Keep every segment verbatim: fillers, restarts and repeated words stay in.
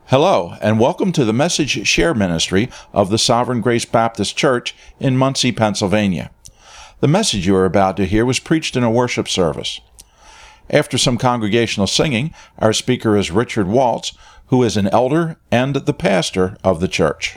Hello, and welcome to the Message Share Ministry of the Sovereign Grace Baptist Church in Muncie, Pennsylvania. The message you are about to hear was preached in a worship service. After some congregational singing, our speaker is Richard Waltz, who is an elder and the pastor of the church.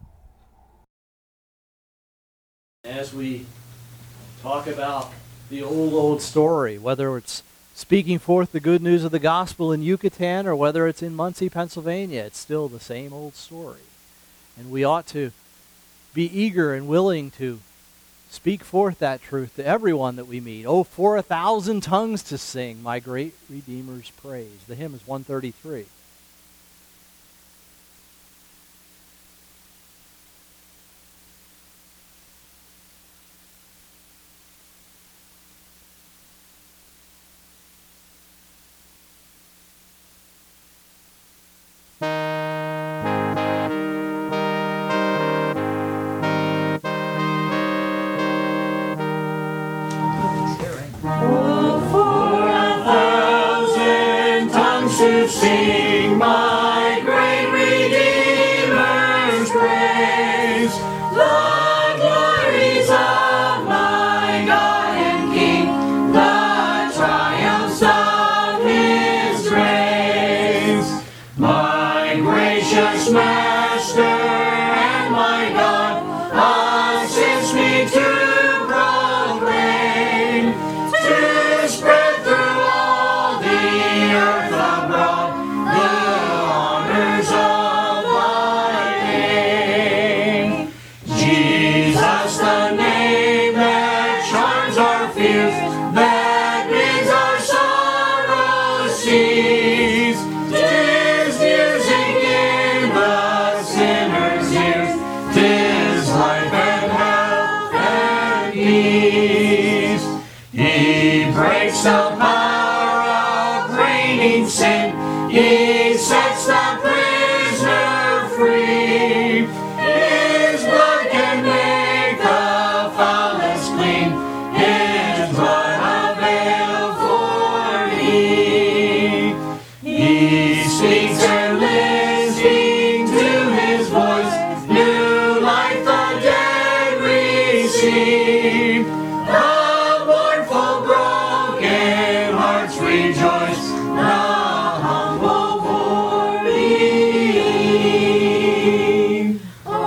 As we talk about the old, old story, whether it's speaking forth the good news of the gospel in Yucatan or whether it's in Muncie, Pennsylvania, it's still the same old story. And we ought to be eager and willing to speak forth that truth to everyone that we meet. Oh, for a thousand tongues to sing my great Redeemer's praise. The hymn is one thirty-three. Sing my great Redeemer's praise, the glories of my God and King, the triumphs of His grace. My gracious Master and my God, assist me to proclaim, to spread through all the earth abroad the power of reigning sin. He sets the prisoner free. His blood can make the foulest clean. His blood avail for me. He speaks and listening to His voice, new life the dead receive. The mournful broken hearts rejoice, the humble poor believe.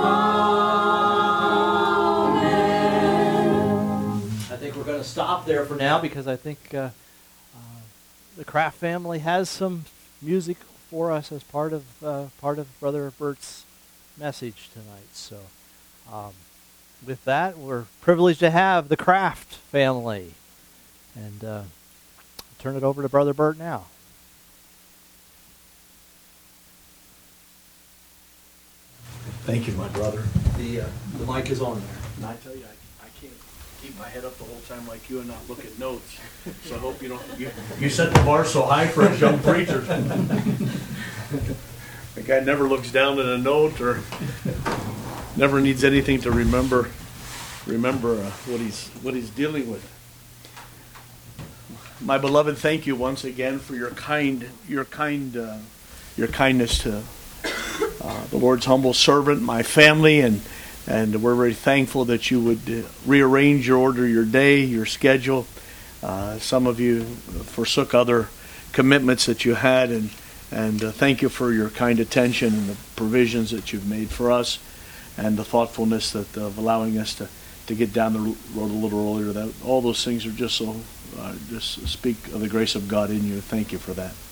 Amen. I think we're going to stop there for now because I think uh, uh, the Kraft family has some music for us as part of uh, part of Brother Bert's message tonight. So, um, with that, we're privileged to have the Kraft family, and uh, I'll turn it over to Brother Bert now. Thank you, my brother. The uh, the mic is on there. And I tell you, I, I can't keep my head up the whole time like you and not look at notes. So I hope you don't. You, you set the bar so high for us young preachers. The guy never looks down at a note or never needs anything to remember remember uh, what he's what he's dealing with. My beloved, thank you once again for your kind your kind uh, your kindness to uh, the Lord's humble servant, my family, and and we're very thankful that you would uh, rearrange your order, your day, your schedule. Uh, some of you forsook other commitments that you had, and and uh, thank you for your kind attention and the provisions that you've made for us, and the thoughtfulness that of allowing us to, to get down the road a little earlier. That all those things are just so uh, just speak of the grace of God in you. Thank you for that.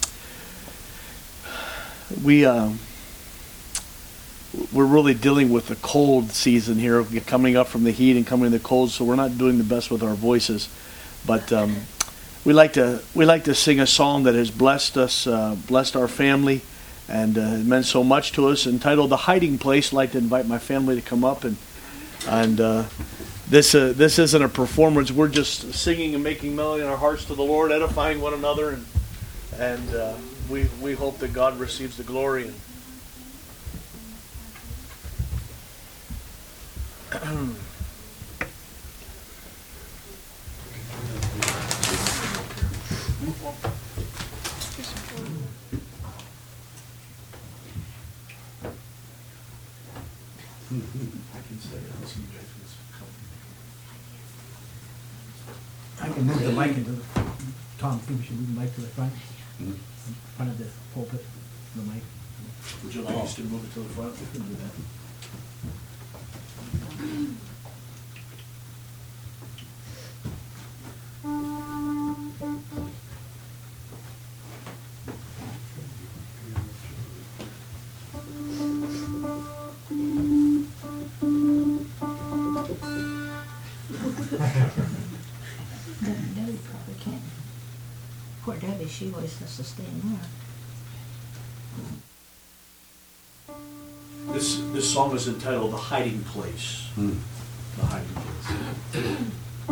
We um, we're really dealing with the cold season here, coming up from the heat and coming to the cold, so we're not doing the best with our voices, but. Um, We like to we like to sing a song that has blessed us, uh, blessed our family, and uh, it meant so much to us. Entitled "The Hiding Place." I'd like to invite my family to come up, and and uh, this uh, this isn't a performance. We're just singing and making melody in our hearts to the Lord, edifying one another, and and uh, we we hope that God receives the glory. And I can say it. Let's see you guys just come. I can move the mic into the, Tom, think we should move the mic to the front, in front of the pulpit, the mic. Would you like us to move it to the front? We can do that. Debbie probably can't. Poor Debbie, she always has to stay in there. This this song is entitled "The Hiding Place." The Hiding Place.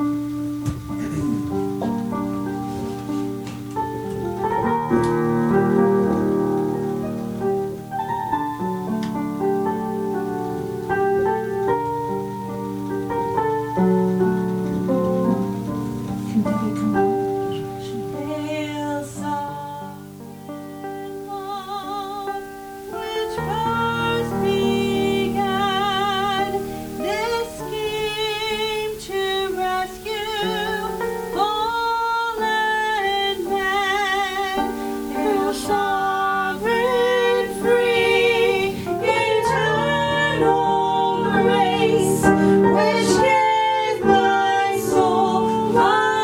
Can Debbie come on? Hail, sovereign love, which first began this scheme to rescue fallen man. Hail, sovereign, free, eternal grace, which gave my soul a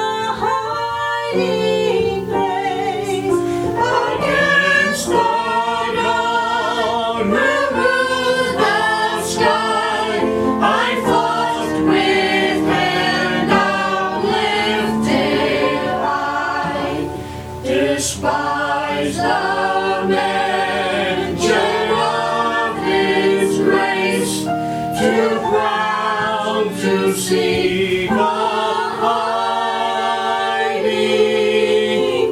hiding place against the dawn who ruled the sky. I fought with hand uplifted high, despise the measure of His grace, too proud to seek a hiding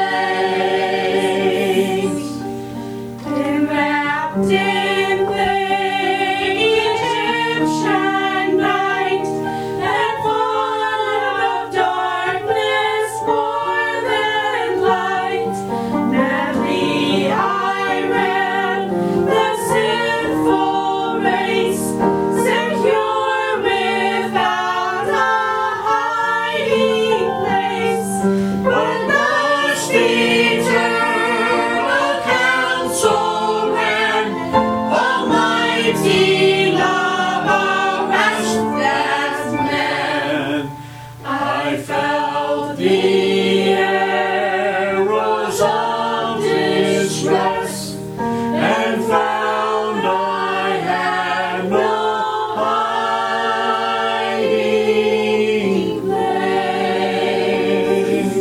place. Enwrapped in vague Egyptian night, and full of darkness more than light, madly I ran the sinful race, secure without a hiding place. But thus the eternal counsel ran, Almighty love arrest that man. I felt the arrows of distress, and found I had no hiding place.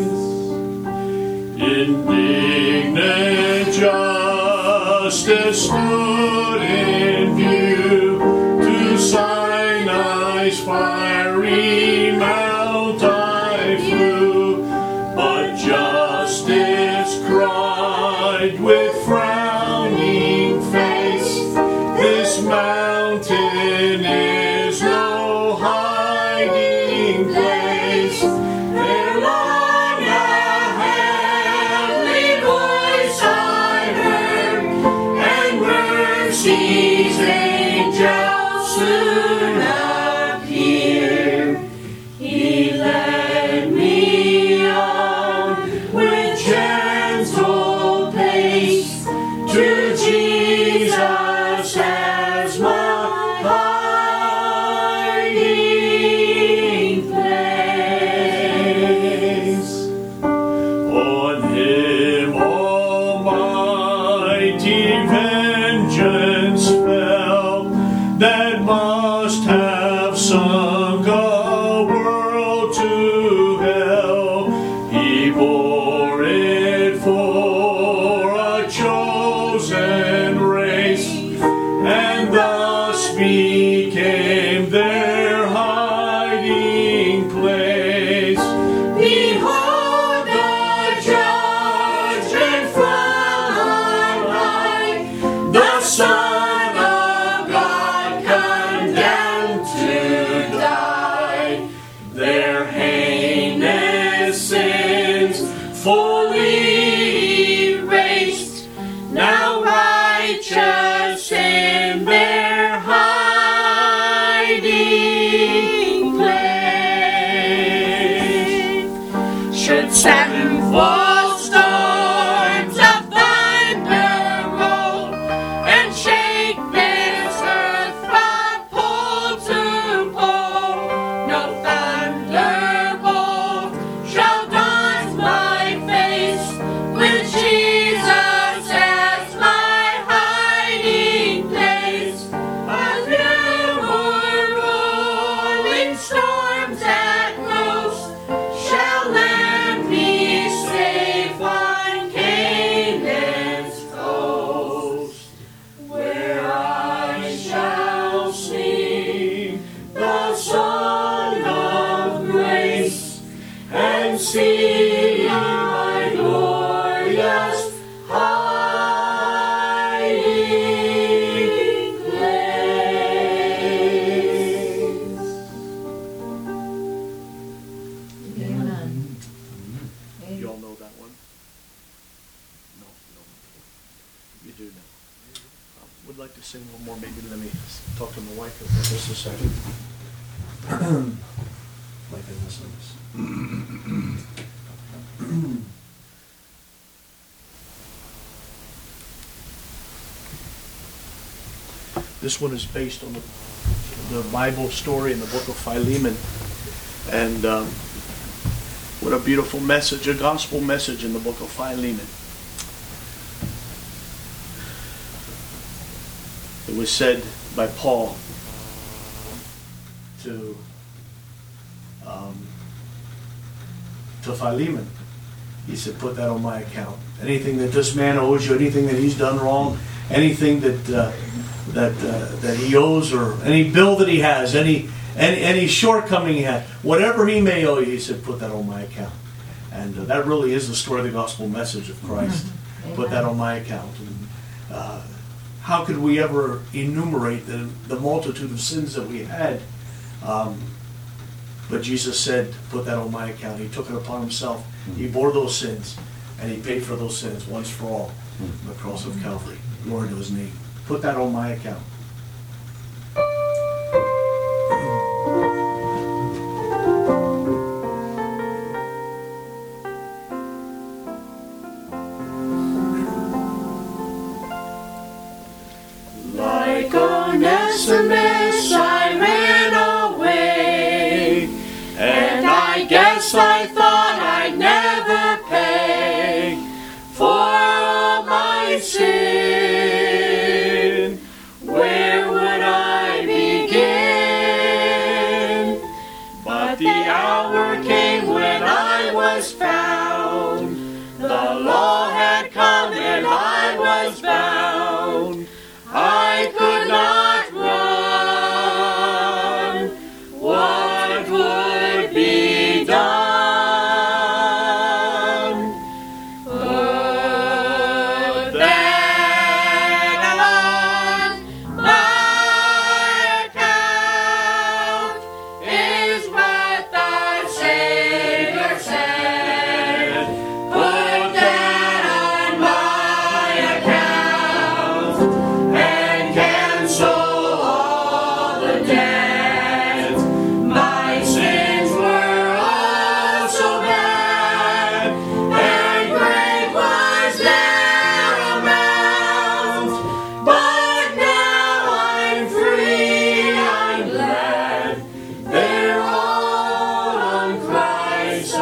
Indignant justice stood in view, to Sinai's fiery mount I flew, but justice cried with frowning face, this mountain is no hiding place. There long a heavenly voice I heard, and mercy's angels soon appeared. He led me on with gentle pace to Jesus as my hiding place. On Him almighty vengeance fell, that must have sunk a world to hell. He bore it for a chosen race, and thus became their hiding place. Behold the judgment from on high, the Son of God condemned to die. Their heinous sins fully erased, now righteous in their high would like to sing one more, maybe let me talk to my wife for just a second. My goodness. This one is based on the, the Bible story in the book of Philemon. And um, what a beautiful message, a gospel message in the book of Philemon. It was said by Paul to um, to Philemon. He said, put that on my account. Anything that this man owes you, anything that he's done wrong, anything that uh, that uh, that he owes, or any bill that he has, any, any any shortcoming he has, whatever he may owe you, he said, put that on my account. And uh, that really is the story of the gospel message of Christ. Mm-hmm. Put that on my account. And, uh, how could we ever enumerate the, the multitude of sins that we had? Um, but Jesus said, put that on my account. He took it upon himself. He bore those sins, and he paid for those sins once for all on the cross of Calvary. Glory to his name. Put that on my account. Like Onesimus, I ran away, and I guess I thought I'd never pay for all my sin. Where would I begin? But the hour came when I was found. The law had come and I was bound. I could not run. What would be done? Put that on my account is what the Savior said. Put that on my account and cancel all the debt. My sins were all so bad, and great was their amount. But now I'm free, I'm glad. They're all on Christ's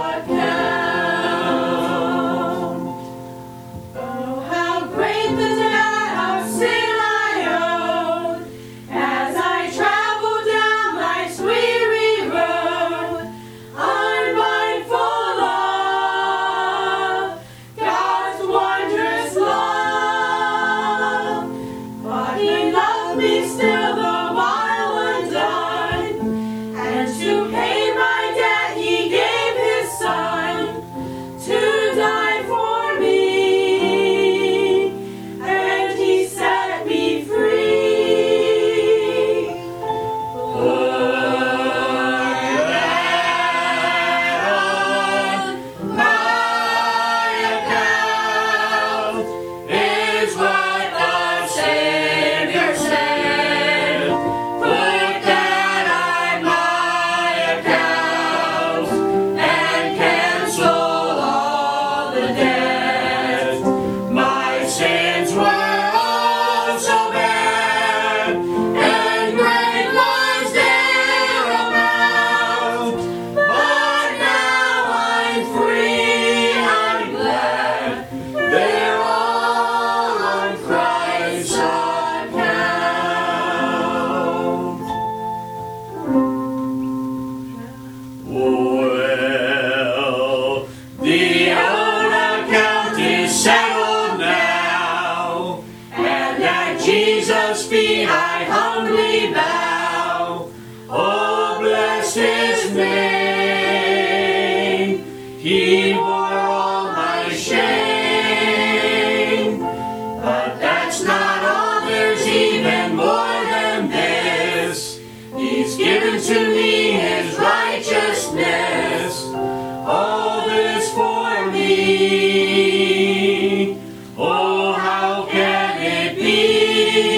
account. Oh, how great the debt of sin I owe, as I travel down life's weary road, unmindful of God's wondrous love. But He loved me still, though while undone, and to pay my debt He gave His Son to die for me, and He set me free. Put that on my account is what the Savior said. Put that on my account and cancel all the debt. My sins were all so bad, and great was their amount. But now I'm free, I'm glad. They're all on Christ's account. Well, the old account is settled now, and at Jesus' feet I humbly bow. Oh, bless His name. He bore all my shame. But that's not all, there's even more than this. He's given to me His righteousness. All this for me. Oh, how can it be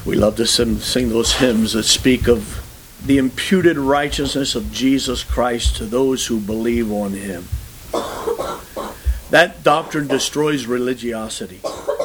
We love to sing, sing those hymns that speak of the imputed righteousness of Jesus Christ to those who believe on him. That doctrine destroys religiosity.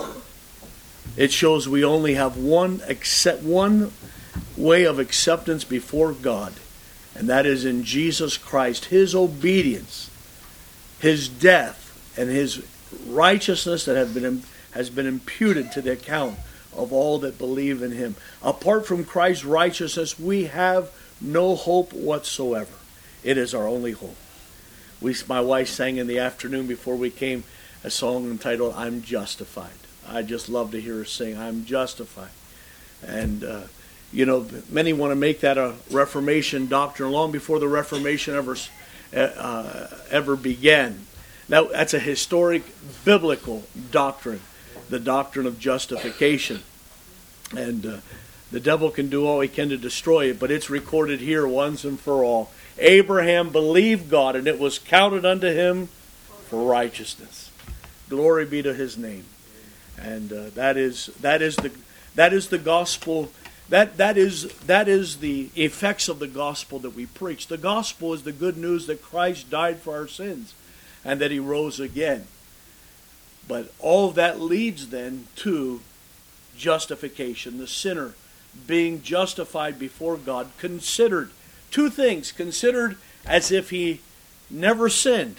It shows we only have one accept, one way of acceptance before God, and that is in Jesus Christ, his obedience, his death, and his righteousness that have been has been imputed to the account of all that believe in him. Apart from Christ's righteousness, we have no hope whatsoever. It is our only hope. We, my wife sang in the afternoon before we came a song entitled, I'm Justified. I just love to hear her sing, I'm justified. And, uh, you know, many want to make that a Reformation doctrine long before the Reformation ever, uh, ever began. Now, that's a historic biblical doctrine, the doctrine of justification. And uh, the devil can do all he can to destroy it, but it's recorded here once and for all. Abraham believed God, and it was counted unto him for righteousness. Glory be to his name. And uh, that is that is the that is the gospel. That that is that is the effects of the gospel that we preach. The gospel is the good news that Christ died for our sins, and that he rose again. But all of that leads then to justification. The sinner being justified before God, considered two things, considered as if he never sinned.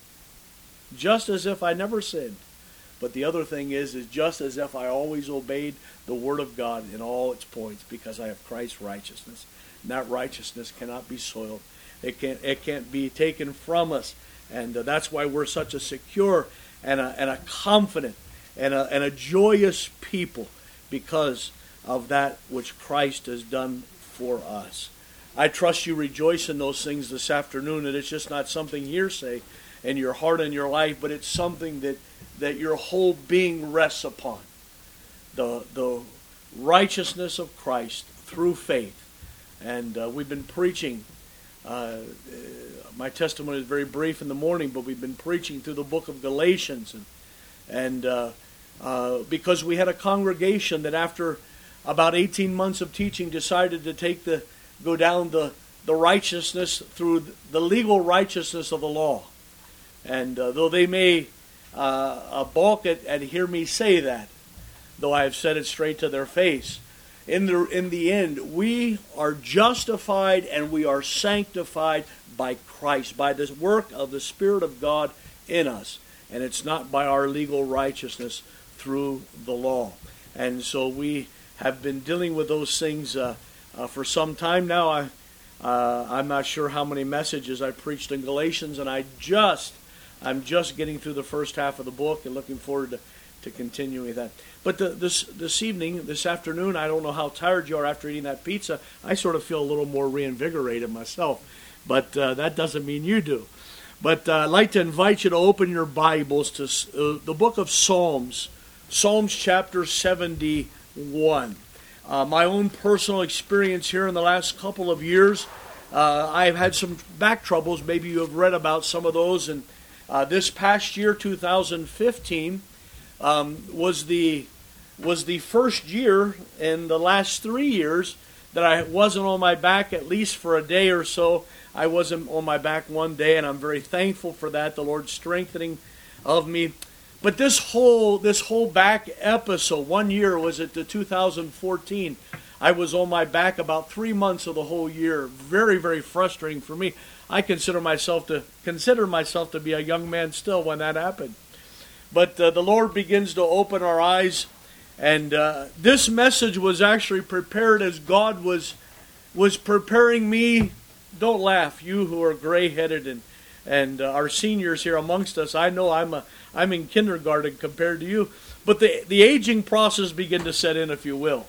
Just as if I never sinned. But the other thing is, is just as if I always obeyed the Word of God in all its points, because I have Christ's righteousness. And that righteousness cannot be soiled. It can't, it can't be taken from us. And uh, that's why we're such a secure and a, and a confident and a, and a joyous people, because of that which Christ has done for us. I trust you rejoice in those things this afternoon, and it's just not something hearsay in your heart and your life, but it's something that, that your whole being rests upon. The, the righteousness of Christ through faith. And uh, we've been preaching, uh, my testimony is very brief in the morning, but we've been preaching through the book of Galatians. And, and uh, uh, because we had a congregation that after about eighteen months of teaching decided to take the go down the, the righteousness through the legal righteousness of the law. And uh, though they may uh, balk at and hear me say that, though I have said it straight to their face, in the, in the end, we are justified and we are sanctified by Christ, by the work of the Spirit of God in us. And it's not by our legal righteousness through the law. And so we have been dealing with those things uh, uh, for some time now. I, uh, I'm not sure how many messages I preached in Galatians, and I just, I'm just getting through the first half of the book and looking forward to, to continuing that. But the, this this evening, this afternoon, I don't know how tired you are after eating that pizza. I sort of feel a little more reinvigorated myself, but uh, that doesn't mean you do. But uh, I'd like to invite you to open your Bibles to uh, the book of Psalms, Psalms chapter seventy-one. Uh, my own personal experience here in the last couple of years, uh, I've had some back troubles. Maybe you have read about some of those. And uh, this past year, two thousand fifteen, um, was the was the first year in the last three years that I wasn't on my back, at least for a day or so. I wasn't on my back one day, and I'm very thankful for that, the Lord's strengthening of me. But this whole this whole back episode, one year was it the two thousand fourteen, I was on my back about three months of the whole year. Very, very frustrating for me. I consider myself to consider myself to be a young man still when that happened. But uh, the Lord begins to open our eyes, and uh, this message was actually prepared as God was was preparing me. Don't laugh, you who are gray-headed and and uh, our seniors here amongst us. I know I'm a I'm in kindergarten compared to you, but the the aging process began to set in, if you will.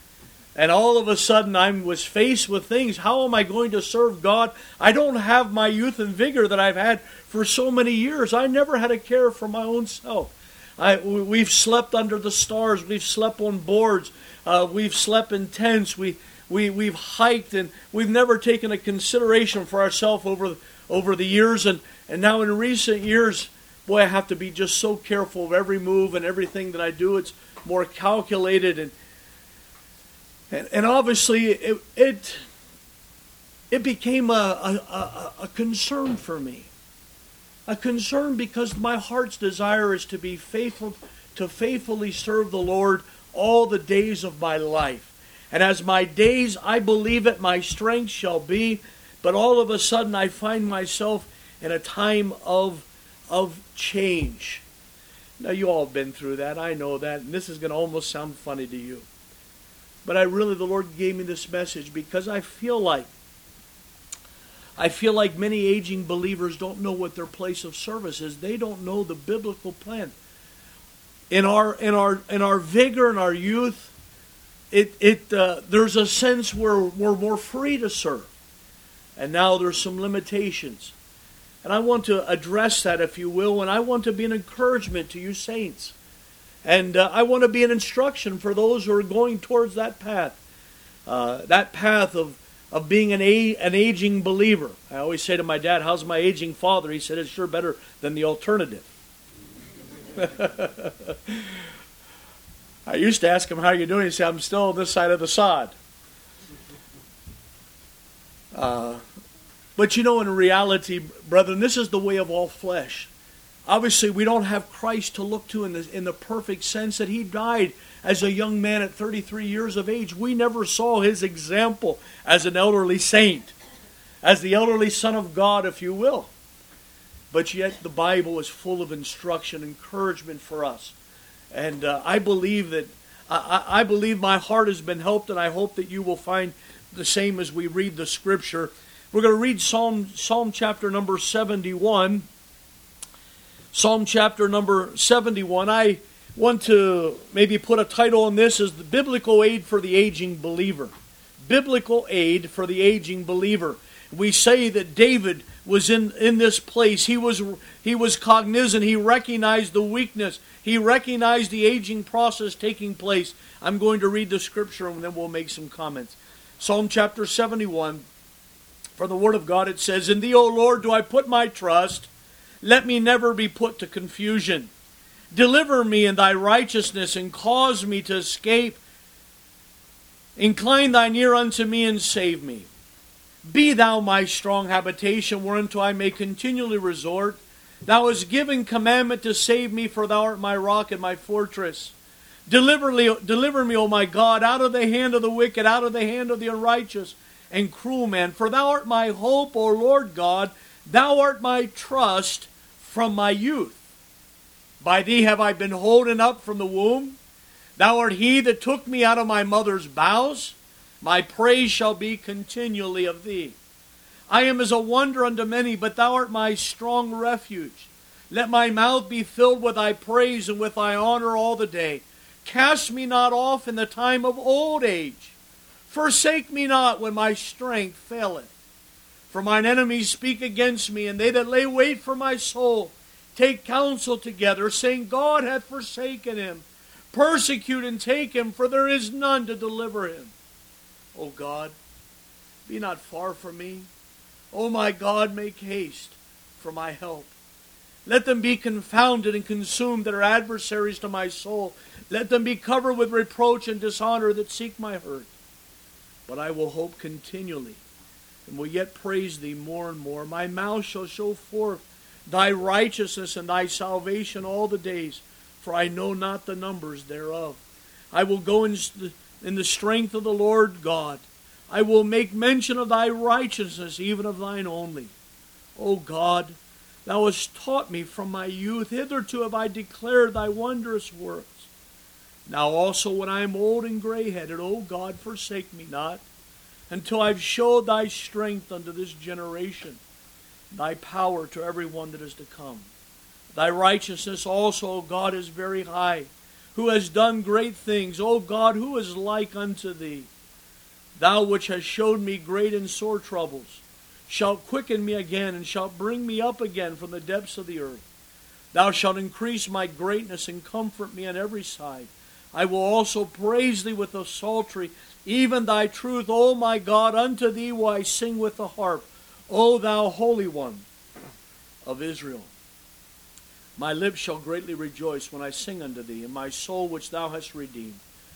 And all of a sudden, I was faced with things. How am I going to serve God? I don't have my youth and vigor that I've had for so many years. I never had a care for my own self. I, we've slept under the stars. We've slept on boards. Uh, we've slept in tents. We, we, we've hiked, and we've never taken a consideration for ourselves over, over the years. And, and now in recent years, boy, I have to be just so careful of every move and everything that I do. It's more calculated. And And, and obviously it, it, it became a, a, a, a concern for me. A concern because my heart's desire is to be faithful, to faithfully serve the Lord all the days of my life. And as my days, I believe it, my strength shall be. But all of a sudden I find myself in a time of, of change. Now you all have been through that, I know that, and this is going to almost sound funny to you. But I really, the Lord gave me this message because I feel like, I feel like many aging believers don't know what their place of service is. They don't know the biblical plan. In our in our in our vigor and our youth, it it uh, there's a sense where we're more free to serve, and now there's some limitations, and I want to address that, if you will, and I want to be an encouragement to you saints, and uh, I want to be an instruction for those who are going towards that path, uh, that path of. of being an, a, an aging believer. I always say to my dad, how's my aging father? He said, it's sure better than the alternative. I used to ask him, how are you doing? He said, I'm still on this side of the sod. Uh, but you know, in reality, brethren, this is the way of all flesh. Obviously, we don't have Christ to look to in the, in the perfect sense that He died as a young man at thirty-three years of age. We never saw His example as an elderly saint, as the elderly Son of God, if you will. But yet the Bible is full of instruction, encouragement for us. And uh, I believe that, I, I believe my heart has been helped, and I hope that you will find the same as we read the Scripture. We're going to read Psalm, Psalm chapter number seventy-one. Psalm chapter number seventy-one. I want to maybe put a title on this as the Biblical Aid for the Aging Believer. Biblical Aid for the Aging Believer. We say that David was in, in this place. He was, he was cognizant. He recognized the weakness. He recognized the aging process taking place. I'm going to read the Scripture and then we'll make some comments. Psalm chapter seventy-one. For the Word of God it says, in Thee, O Lord, do I put my trust. Let me never be put to confusion. Deliver me in Thy righteousness and cause me to escape. Incline Thine ear unto me and save me. Be Thou my strong habitation, whereunto I may continually resort. Thou hast given commandment to save me, for Thou art my rock and my fortress. Deliver me, deliver me, O my God, out of the hand of the wicked, out of the hand of the unrighteous and cruel man. For Thou art my hope, O Lord God. Thou art my trust from my youth. By Thee have I been holden up from the womb. Thou art He that took me out of my mother's bowels. My praise shall be continually of Thee. I am as a wonder unto many, but Thou art my strong refuge. Let my mouth be filled with Thy praise and with Thy honor all the day. Cast me not off in the time of old age. Forsake me not when my strength faileth. For mine enemies speak against me, and they that lay wait for my soul take counsel together, saying, God hath forsaken him. Persecute and take him, for there is none to deliver him. O God, be not far from me. O my God, make haste for my help. Let them be confounded and consumed that are adversaries to my soul. Let them be covered with reproach and dishonor that seek my hurt. But I will hope continually, and will yet praise Thee more and more. My mouth shall show forth Thy righteousness and Thy salvation all the days, for I know not the numbers thereof. I will go in in the strength of the Lord God. I will make mention of Thy righteousness, even of Thine only. O God, Thou hast taught me from my youth. Hitherto have I declared Thy wondrous works. Now also when I am old and gray-headed, O God, forsake me not, until I've showed Thy strength unto this generation, Thy power to every one that is to come. Thy righteousness also, O God, is very high, who has done great things. O God, who is like unto Thee? Thou which hast showed me great and sore troubles, shalt quicken me again, and shalt bring me up again from the depths of the earth. Thou shalt increase my greatness and comfort me on every side. I will also praise Thee with the psaltery, even Thy truth, O my God. Unto Thee will I sing with the harp, O Thou Holy One of Israel. My lips shall greatly rejoice when I sing unto Thee, and my soul which Thou hast redeemed.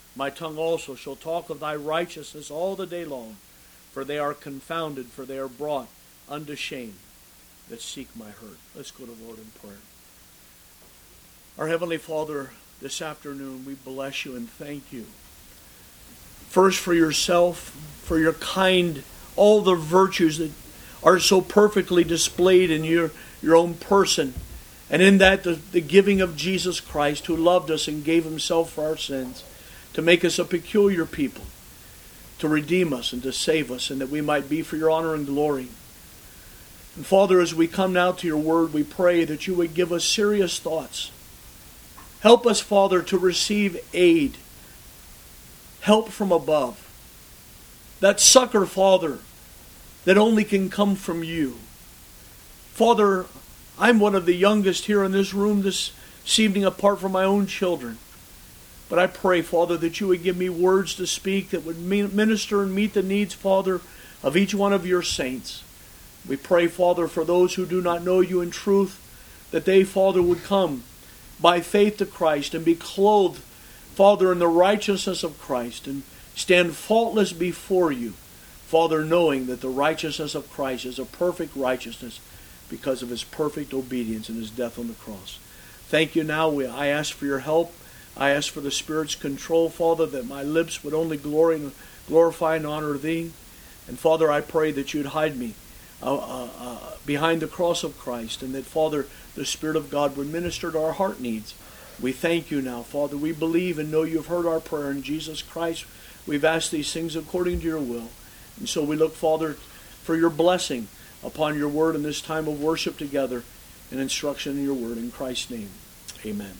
My tongue also shall talk of thy righteousness all the day long, for they are confounded, for they are brought unto shame that seek my hurt. Let's go to the Lord in prayer. Our Heavenly Father, this afternoon we bless you and thank you. First for yourself, for your kind, all the virtues that are so perfectly displayed in your, your own person. And in that, the, the giving of Jesus Christ, who loved us and gave himself for our sins, to make us a peculiar people, to redeem us and to save us, and that we might be for your honor and glory. And Father, as we come now to your word, we pray that you would give us serious thoughts. Help us, Father, to receive aid, help from above. That succor, Father, that only can come from you. Father, I'm one of the youngest here in this room this evening, apart from my own children. But I pray, Father, that you would give me words to speak that would minister and meet the needs, Father, of each one of your saints. We pray, Father, for those who do not know you in truth, that they, Father, would come by faith to Christ and be clothed, Father, in the righteousness of Christ and stand faultless before you, Father, knowing that the righteousness of Christ is a perfect righteousness because of his perfect obedience and his death on the cross. Thank you now. We, I ask for your help. I ask for the Spirit's control, Father, that my lips would only glory and glorify and honor thee. And Father, I pray that you'd hide me uh, uh, uh, behind the cross of Christ, and that, Father, the Spirit of God would minister to our heart needs. We thank you now, Father. We believe and know you've heard our prayer in Jesus Christ. We've asked these things according to your will. And so we look, Father, for your blessing upon your word in this time of worship together and instruction in your word. In Christ's name, amen.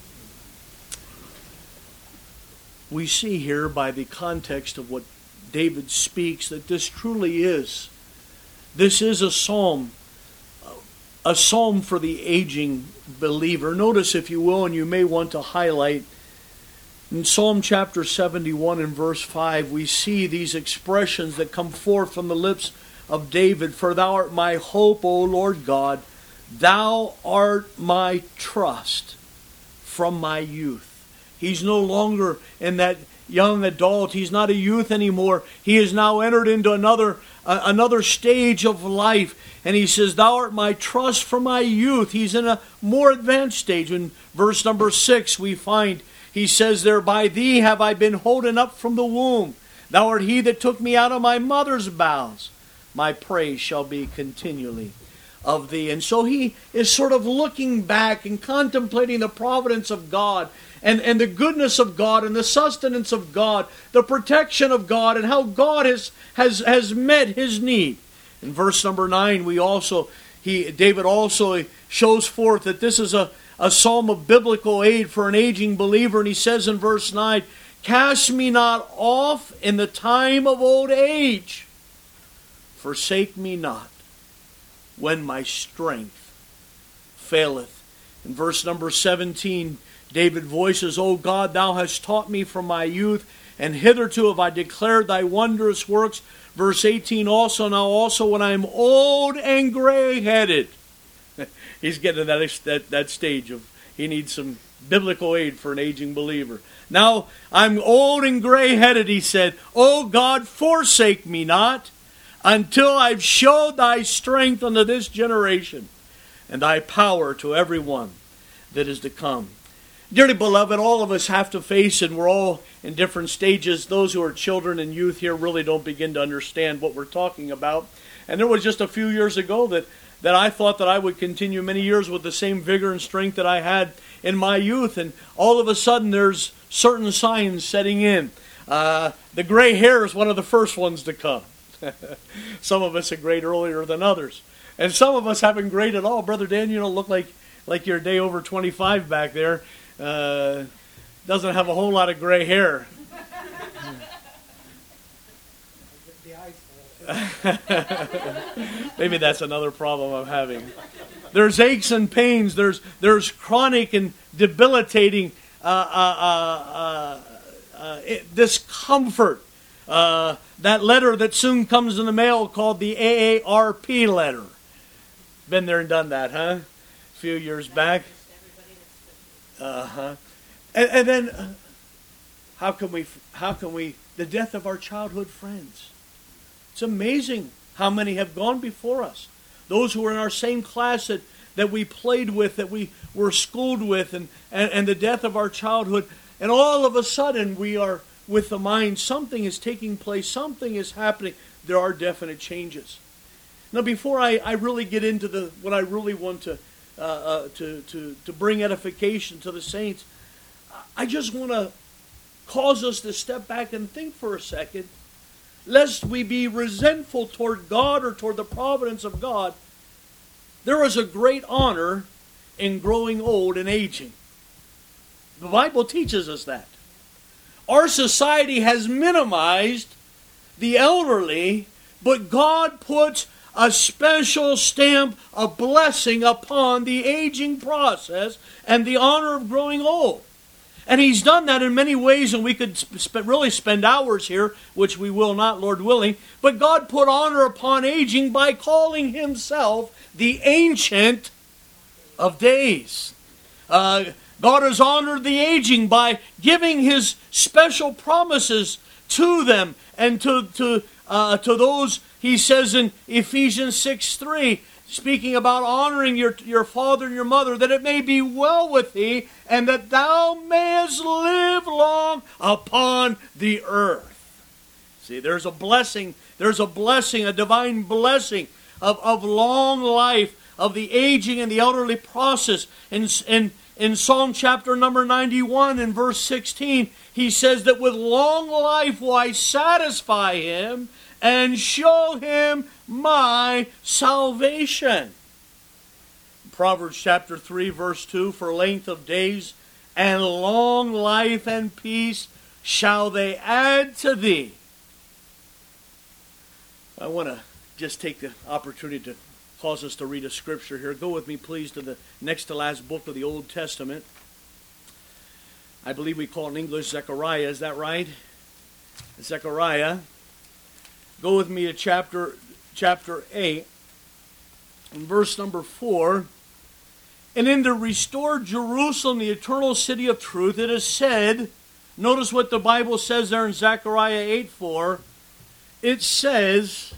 We see here by the context of what David speaks that this truly is. This is a psalm, a psalm for the aging believer. Notice, if you will, and you may want to highlight, in Psalm chapter seventy-one and verse five, we see these expressions that come forth from the lips of David. For thou art my hope, O Lord God. Thou art my trust from my youth. He's no longer in that young adult. He's not a youth anymore. He has now entered into another uh, another stage of life. And he says, thou art my trust from my youth. He's in a more advanced stage. In verse number six, we find, he says there, by thee have I been holden up from the womb. Thou art he that took me out of my mother's bowels. My praise shall be continually of thee. And so he is sort of looking back and contemplating the providence of God and, and the goodness of God and the sustenance of God, the protection of God, and how God has, has, has met his need. In verse number nine, we also he David also shows forth that this is a, a psalm of biblical aid for an aging believer. And he says in verse nine, cast me not off in the time of old age. Forsake me not when my strength faileth. In verse number seventeen, David voices, O God, thou hast taught me from my youth, and hitherto have I declared thy wondrous works. Verse eighteen also, now also when I am old and gray-headed. He's getting to that, that, that stage of he needs some biblical aid for an aging believer. Now I'm old and gray-headed, he said. O God, forsake me not, until I've showed thy strength unto this generation, and thy power to every one that is to come. Dearly beloved, all of us have to face, and we're all in different stages. Those who are children and youth here really don't begin to understand what we're talking about. And there was just a few years ago that, that I thought that I would continue many years with the same vigor and strength that I had in my youth. And all of a sudden there's certain signs setting in. Uh, the gray hair is one of the first ones to come. Some of us are grayed earlier than others. And some of us haven't grayed at all. Brother Dan, you don't look like, like you're a day over twenty-five back there. Uh, doesn't have a whole lot of gray hair. Maybe that's another problem I'm having. There's aches and pains. There's there's chronic and debilitating uh, uh, uh, uh, uh, discomfort. Uh, that letter that soon comes in the mail called the A A R P letter. Been there and done that, huh? A few years back. Uh-huh. And, and then, uh, how can we, how can we, the death of our childhood friends. It's amazing how many have gone before us. Those who were in our same class that, that we played with, that we were schooled with, and, and, and the death of our childhood. And all of a sudden we are with the mind, something is taking place, something is happening. There are definite changes. Now, before I, I really get into the what I really want to, uh, uh, to, to, to bring edification to the saints, I just want to cause us to step back and think for a second, lest we be resentful toward God or toward the providence of God. There is a great honor in growing old and aging. The Bible teaches us that. Our society has minimized the elderly, but God puts a special stamp, a blessing upon the aging process and the honor of growing old. And He's done that in many ways, and we could sp- really spend hours here, which we will not, Lord willing. But God put honor upon aging by calling Himself the Ancient of Days. Uh, God has honored the aging by giving His special promises to them and to, to, uh, to those, He says in Ephesians six three, speaking about honoring your, your father and your mother, that it may be well with thee, and that thou mayest live long upon the earth. See, there's a blessing, there's a blessing, a divine blessing of, of long life, of the aging and the elderly process. In, in, in Psalm chapter number ninety-one, in verse sixteen, he says that with long life will I satisfy him and show him my salvation. Proverbs chapter three, verse two, for length of days and long life and peace shall they add to thee. I want to just take the opportunity to cause us to read a scripture here. Go with me, please, to the next to last book of the Old Testament. I believe we call it in English Zechariah. Is that right? Zechariah. Go with me to chapter chapter eight, and verse number four. And in the restored Jerusalem, the eternal city of truth, it is said, notice what the Bible says there in Zechariah eight four. It says,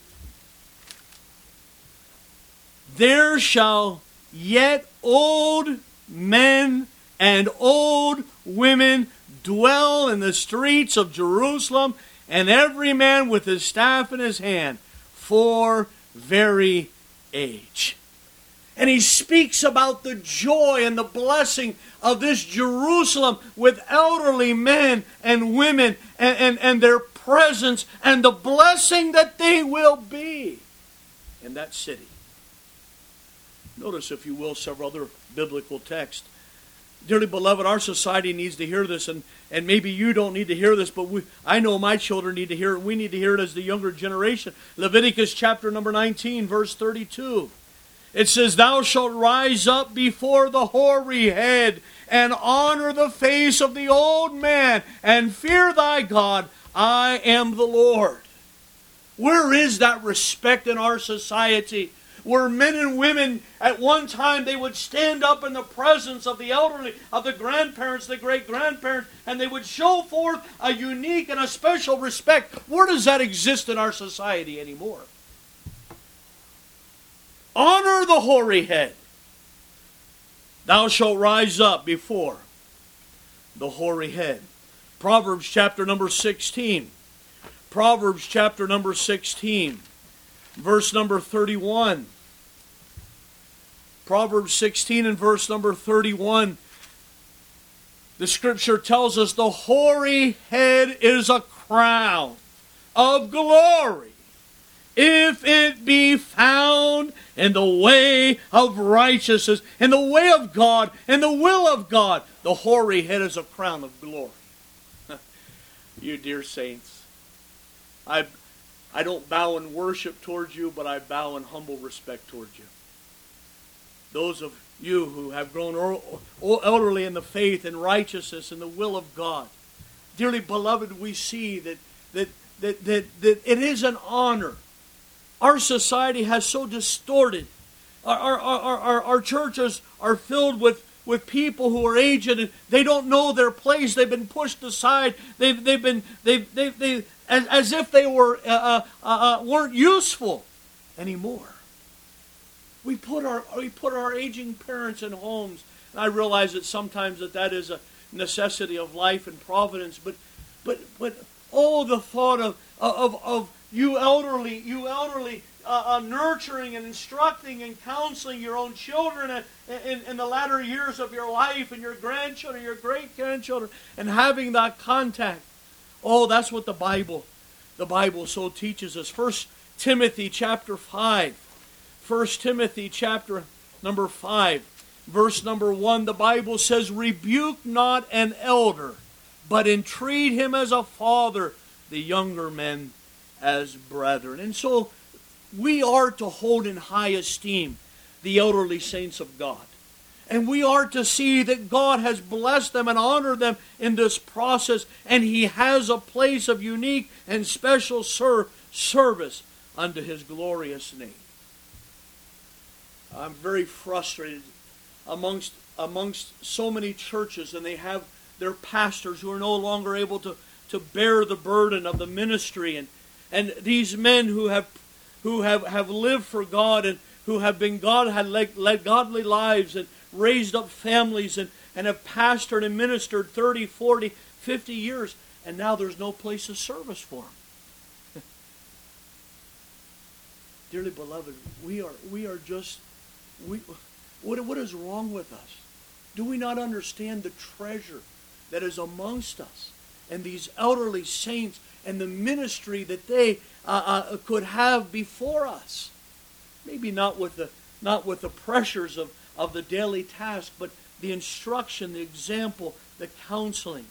there shall yet old men and old women dwell in the streets of Jerusalem, and every man with his staff in his hand, for very age. And he speaks about the joy and the blessing of this Jerusalem with elderly men and women and, and, and their presence and the blessing that they will be in that city. Notice, if you will, several other biblical texts. Dearly beloved, our society needs to hear this, and, and maybe you don't need to hear this, but we, I know my children need to hear it. We need to hear it as the younger generation. Leviticus chapter number nineteen, verse thirty-two. It says, thou shalt rise up before the hoary head, and honor the face of the old man, and fear thy God. I am the Lord. Where is that respect in our society? Where men and women, at one time, they would stand up in the presence of the elderly, of the grandparents, the great-grandparents, and they would show forth a unique and a special respect. Where does that exist in our society anymore? Honor the hoary head. Thou shalt rise up before the hoary head. Proverbs chapter number sixteen. Proverbs chapter number sixteen. Verse number thirty-one. Proverbs sixteen and verse number thirty-one. The scripture tells us the hoary head is a crown of glory, if it be found in the way of righteousness, in the way of God, in the will of God. The hoary head is a crown of glory. You dear saints, I, I don't bow in worship towards you, but I bow in humble respect towards you. Those of you who have grown elderly in the faith and righteousness and the will of God. Dearly beloved, we see that, that, that, that, that it is an honor. Our society has so distorted. Our, our, our, our, our churches are filled with, with people who are aged and they don't know their place. They've been pushed aside. They've, they've been, they've, they've, they as, as if they were, uh, uh, uh, weren't useful anymore. We put our, we put our aging parents in homes. And I realize that sometimes that that is a necessity of life and providence, but, but, but, oh, the thought of, of, of you elderly, you elderly, Uh, uh, nurturing and instructing and counseling your own children in, in, in the latter years of your life, and your grandchildren, your great-grandchildren, and having that contact. Oh, that's what the Bible, the Bible so teaches us. First Timothy chapter five. First Timothy chapter number five, verse number one, the Bible says, "Rebuke not an elder, but entreat him as a father, the younger men as brethren." And so, we are to hold in high esteem the elderly saints of God. And we are to see that God has blessed them and honored them in this process. And He has a place of unique and special ser- service unto His glorious name. I'm very frustrated amongst, amongst so many churches, and they have their pastors who are no longer able to, to bear the burden of the ministry. And, and these men who have who have, have lived for God and who have been God, had led, led godly lives and raised up families and, and have pastored and ministered thirty, forty, fifty years, and now there's no place of service for them. Dearly beloved, we are we are just, we what, what is wrong with us? Do we not understand the treasure that is amongst us and these elderly saints and the ministry that they uh, uh, could have before us? Maybe not with the not with the pressures of, of the daily task, but the instruction, the example, the counseling.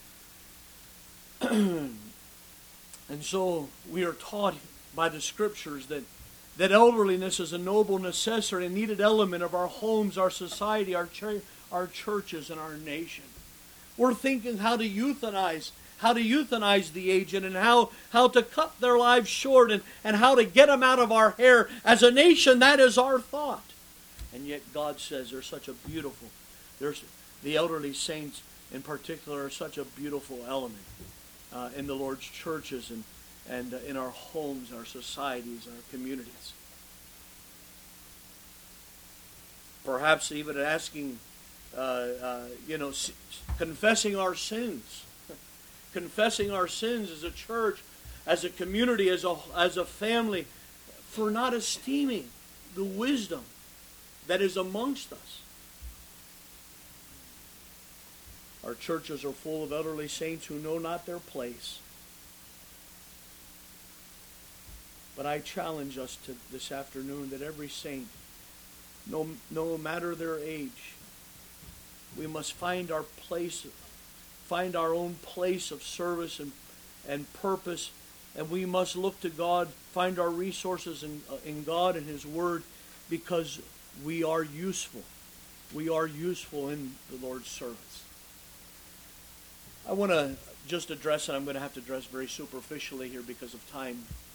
And so we are taught by the Scriptures that, that elderliness is a noble, necessary, and needed element of our homes, our society, our, ch- our churches, and our nation. We're thinking how to euthanize how to euthanize the aged and how, how to cut their lives short and, and how to get them out of our hair. As a nation, that is our thought. And yet God says there's such a beautiful, there's the elderly saints in particular are such a beautiful element uh, in the Lord's churches and, and uh, in our homes, our societies, our communities. Perhaps even asking, uh, uh, you know, confessing our sins. Confessing our sins as a church, as a community, as a, as a family, for not esteeming the wisdom that is amongst us. Our churches are full of elderly saints who know not their place. But I challenge us to this afternoon that every saint, no, no matter their age, we must find our place, find our own place of service and, and purpose, and we must look to God, find our resources in, uh, in God and His Word, because we are useful. We are useful in the Lord's service. I want to just address, and I'm going to have to address very superficially here because of time.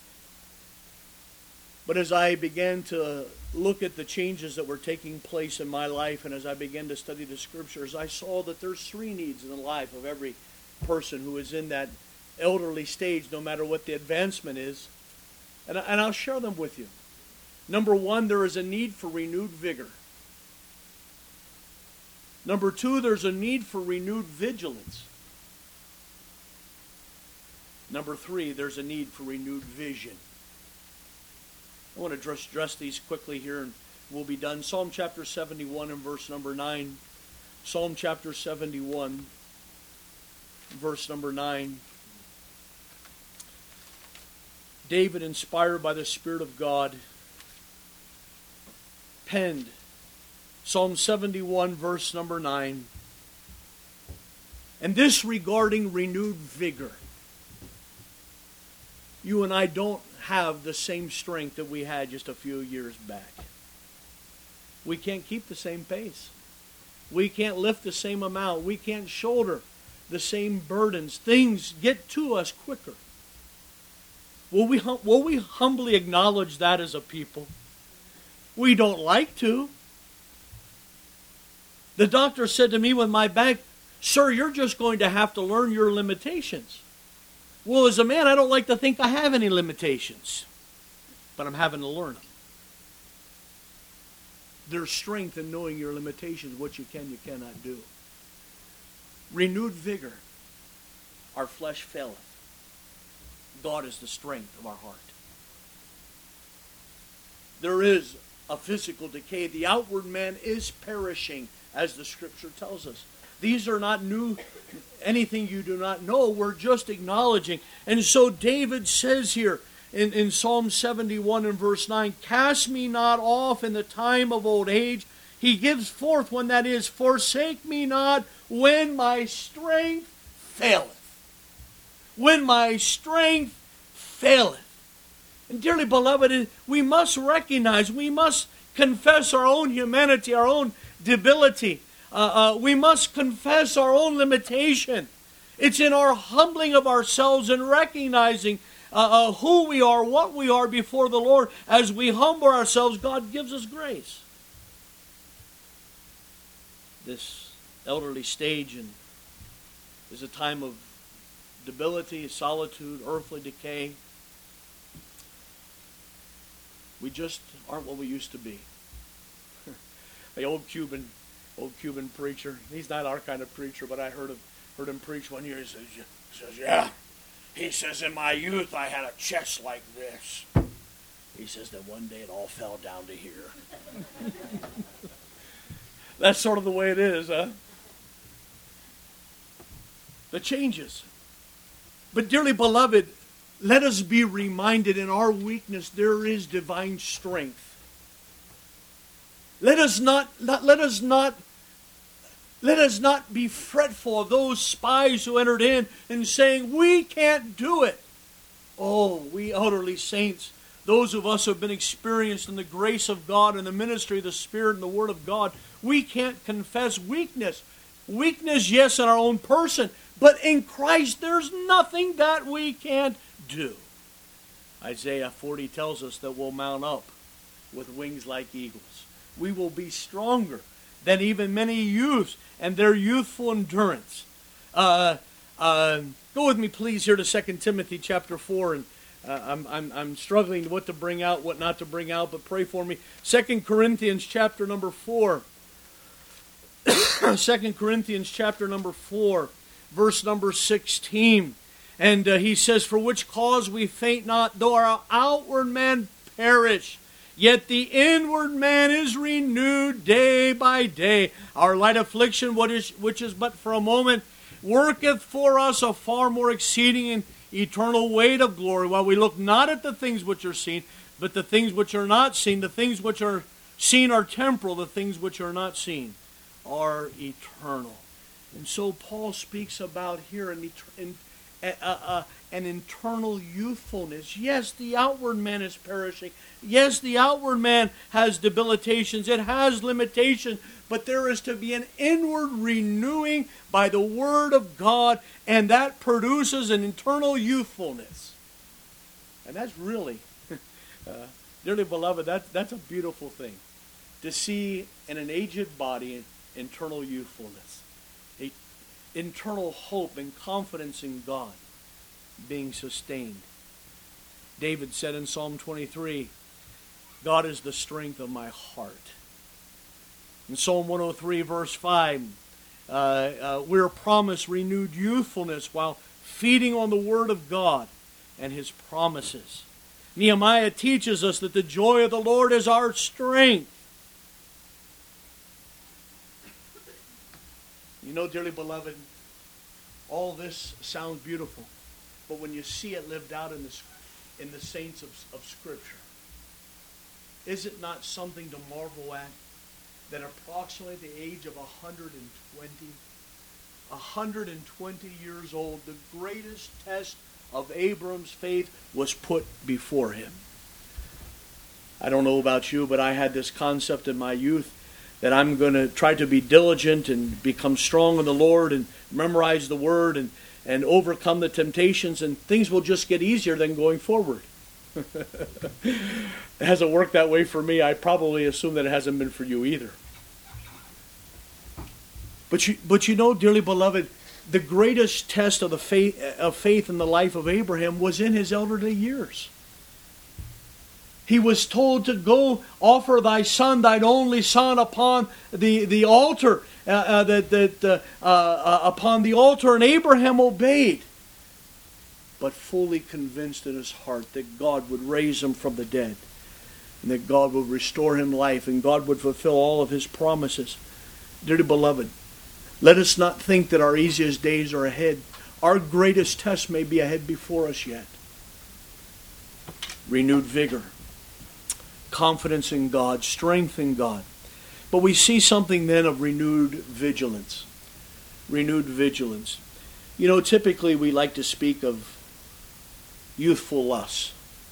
But as I began to look at the changes that were taking place in my life, and as I began to study the Scriptures, I saw that there's three needs in the life of every person who is in that elderly stage, no matter what the advancement is. And, and I'll share them with you. Number one, there is a need for renewed vigor. Number two, there's a need for renewed vigilance. Number three, there's a need for renewed vision. I want to address, address these quickly here and we'll be done. Psalm chapter seventy-one and verse number nine. Psalm chapter seventy-one, verse number nine. David, inspired by the Spirit of God, penned Psalm seventy-one, verse number nine. And this regarding renewed vigor. You and I don't have the same strength that we had just a few years back. We can't keep the same pace. We can't lift the same amount. We can't shoulder the same burdens. Things get to us quicker. Will we, hum- will we humbly acknowledge that as a people? We don't like to. The doctor said to me with my back, "Sir, you're just going to have to learn your limitations." Well, as a man, I don't like to think I have any limitations, but I'm having to learn them. There's strength in knowing your limitations, what you can, you cannot do. Renewed vigor. Our flesh faileth. God is the strength of our heart. There is a physical decay. The outward man is perishing, as the Scripture tells us. These are not new, anything you do not know. We're just acknowledging. And so David says here in, in Psalm seventy-one and verse nine, "Cast me not off in the time of old age." He gives forth when that is, "Forsake me not when my strength faileth." When my strength faileth. And dearly beloved, we must recognize, we must confess our own humanity, our own debility. Uh, uh, we must confess our own limitation. It's in our humbling of ourselves and recognizing uh, uh, who we are, what we are before the Lord. As we humble ourselves, God gives us grace. This elderly stage and is a time of debility, solitude, earthly decay. We just aren't what we used to be. The old Cuban, old Cuban preacher. He's not our kind of preacher, but I heard him heard him preach one year. He says, he says, "Yeah." He says, "In my youth, I had a chest like this." He says that one day it all fell down to here. That's sort of the way it is, huh? The changes. But dearly beloved, let us be reminded in our weakness there is divine strength. Let us not, not let us not let us not be fretful of those spies who entered in and saying, "We can't do it." Oh, we elderly saints, those of us who have been experienced in the grace of God and the ministry of the Spirit and the Word of God, we can't confess weakness. Weakness, yes, in our own person, but in Christ there's nothing that we can't do. Isaiah forty tells us that we'll mount up with wings like eagles. We will be stronger than even many youths and their youthful endurance. Uh, uh, go with me, please, here to Second Timothy chapter four. And uh, I'm, I'm, I'm struggling what to bring out, what not to bring out, but pray for me. Second Corinthians chapter number four. Second Corinthians chapter number four, verse number sixteen. And uh, he says, "For which cause we faint not, though our outward man perish, yet the inward man is renewed day by day. Our light affliction, what is, which is but for a moment, worketh for us a far more exceeding and eternal weight of glory, while we look not at the things which are seen, but the things which are not seen. The things which are seen are temporal, the things which are not seen are eternal." And so Paul speaks about here an, an, uh, uh, an internal youthfulness. Yes, the outward man is perishing. Yes, the outward man has debilitations. It has limitations. But there is to be an inward renewing by the Word of God, and that produces an internal youthfulness. And that's really, uh, dearly beloved, that, that's a beautiful thing. To see in an aged body internal youthfulness. A internal hope and confidence in God being sustained. David said in Psalm twenty-three, "God is the strength of my heart." In Psalm one oh three, verse five, uh, uh, we're promised renewed youthfulness while feeding on the Word of God and His promises. Nehemiah teaches us that the joy of the Lord is our strength. You know, dearly beloved, all this sounds beautiful, but when you see it lived out in the, in the saints of, of Scripture, is it not something to marvel at that approximately at the age of one hundred twenty, one hundred twenty years old, the greatest test of Abram's faith was put before him? I don't know about you, but I had this concept in my youth that I'm going to try to be diligent and become strong in the Lord and memorize the Word and, and overcome the temptations, and things will just get easier than going forward. It hasn't worked that way for me. I probably assume that it hasn't been for you either. But you, but you know, dearly beloved, the greatest test of the faith of faith in the life of Abraham was in his elderly years. He was told to go offer thy son, thine only son, upon the, the altar, uh, uh, that, that, uh, uh, upon the altar, and Abraham obeyed, but fully convinced in his heart that God would raise him from the dead, and that God would restore him life, and God would fulfill all of his promises. Dearly beloved, let us not think that our easiest days are ahead. Our greatest test may be ahead before us yet. Renewed vigor, confidence in God, strength in God. But we see something then of renewed vigilance. Renewed vigilance. You know, typically we like to speak of youthful lusts.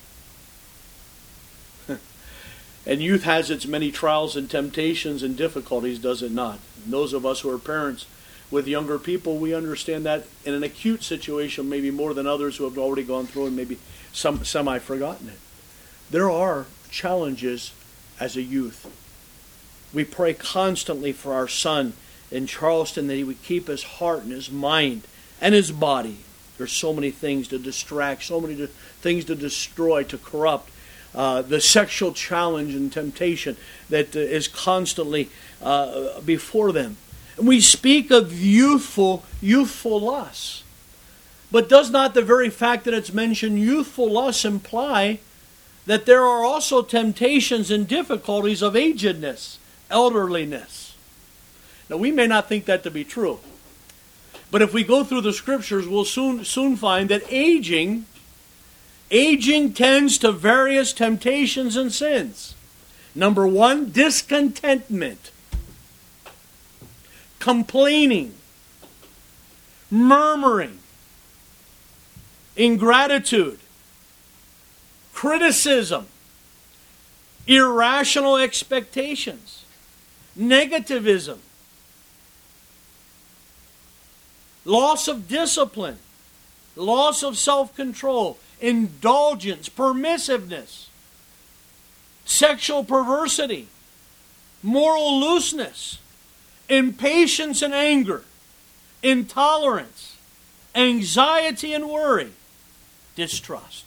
And youth has its many trials and temptations and difficulties, does it not? And those of us who are parents with younger people, we understand that in an acute situation, maybe more than others who have already gone through and maybe some semi-forgotten it. There are challenges as a youth. We pray constantly for our son in Charleston that he would keep his heart and his mind and his body. There's so many things to distract, so many things to destroy, to corrupt. Uh, the sexual challenge and temptation that uh, is constantly uh, before them. And we speak of youthful, youthful lusts. But does not the very fact that it's mentioned youthful lusts imply that there are also temptations and difficulties of agedness, elderliness? Now, we may not think that to be true. But if we go through the Scriptures, we'll soon, soon find that aging, aging tends to various temptations and sins. Number one, discontentment, complaining, murmuring, ingratitude, criticism, irrational expectations, negativism, loss of discipline, loss of self-control, indulgence, permissiveness, sexual perversity, moral looseness, impatience and anger, intolerance, anxiety and worry, distrust.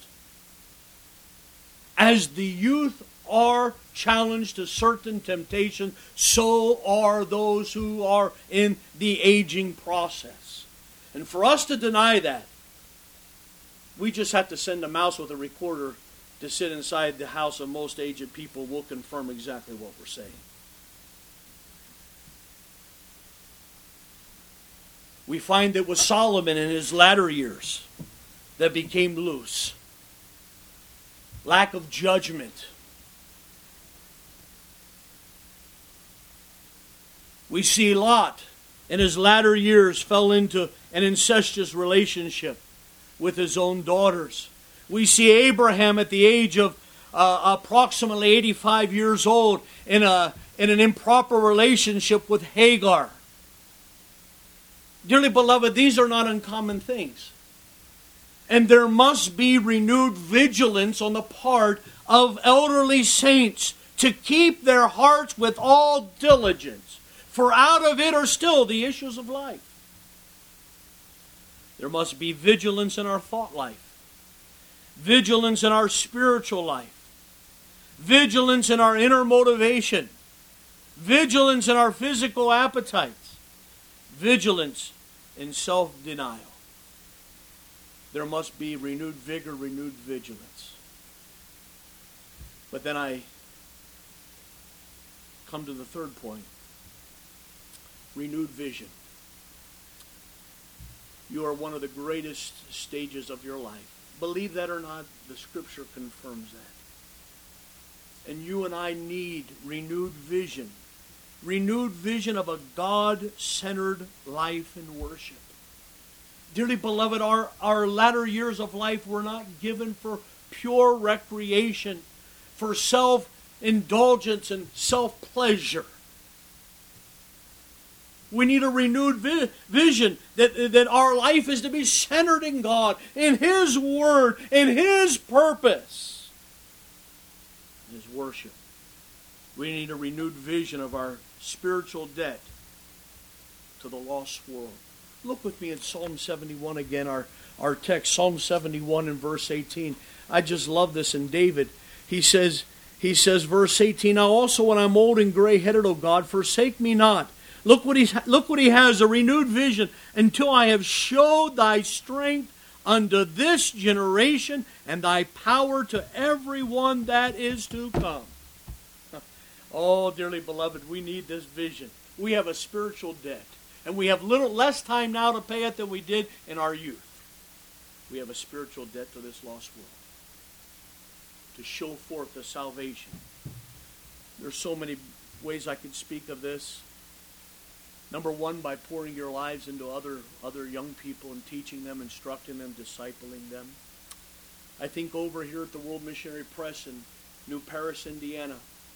As the youth are challenged to certain temptations, so are those who are in the aging process. And for us to deny that, we just have to send a mouse with a recorder to sit inside the house of most aged people. Will confirm exactly what we're saying. We find it was Solomon in his latter years that became loose. Lack of judgment. We see Lot in his latter years fell into an incestuous relationship with his own daughters. We see Abraham at the age of uh, approximately eighty-five years old in a in an improper relationship with Hagar. Dearly beloved, these are not uncommon things. And there must be renewed vigilance on the part of elderly saints to keep their hearts with all diligence, for out of it are still the issues of life. There must be vigilance in our thought life, vigilance in our spiritual life, vigilance in our inner motivation, vigilance in our physical appetites, vigilance in self-denial. There must be renewed vigor, renewed vigilance. But then I come to the third point. Renewed vision. You are one of the greatest stages of your life. Believe that or not, the Scripture confirms that. And you and I need renewed vision. Renewed vision of a God-centered life in worship. Dearly beloved, our, our latter years of life were not given for pure recreation, for self-indulgence and self-pleasure. We need a renewed vi- vision that, that our life is to be centered in God, in His Word, in His purpose, in His worship. We need a renewed vision of our spiritual debt to the lost world. Look with me in Psalm seventy-one again, our, our text, Psalm seventy-one and verse eighteen. I just love this in David. He says, he says, verse eighteen, now also when I'm old and gray-headed, O God, forsake me not. Look what, he's, look what he has, a renewed vision, until I have showed thy strength unto this generation and thy power to every one that is to come. Oh, dearly beloved, we need this vision. We have a spiritual debt. And we have little less time now to pay it than we did in our youth. We have a spiritual debt to this lost world, to show forth the salvation. There's so many ways I could speak of this. Number one, by pouring your lives into other, other young people and teaching them, instructing them, discipling them. I think over here at the World Missionary Press in New Paris, Indiana,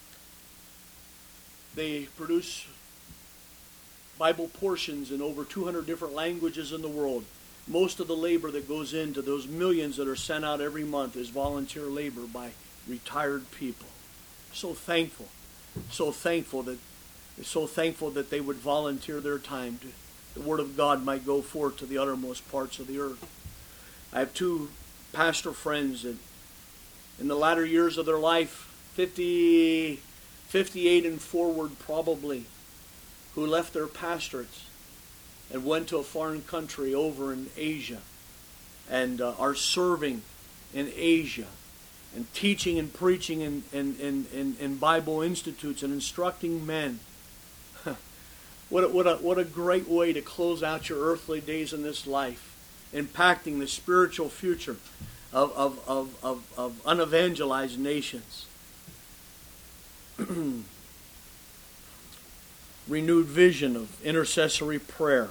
they produce Bible portions in over two hundred different languages in the world. Most of the labor that goes into those millions that are sent out every month is volunteer labor by retired people. So thankful, so thankful that, so thankful that they would volunteer their time to the Word of God might go forth to the uttermost parts of the earth. I have two pastor friends that in the latter years of their life, fifty, fifty-eight and forward probably, who left their pastorates and went to a foreign country over in Asia and uh, are serving in Asia and teaching and preaching in, in, in, in, in Bible institutes and instructing men. What a, what, a, what a great way to close out your earthly days in this life, impacting the spiritual future of, of, of, of, of unevangelized nations. Renewed vision of intercessory prayer.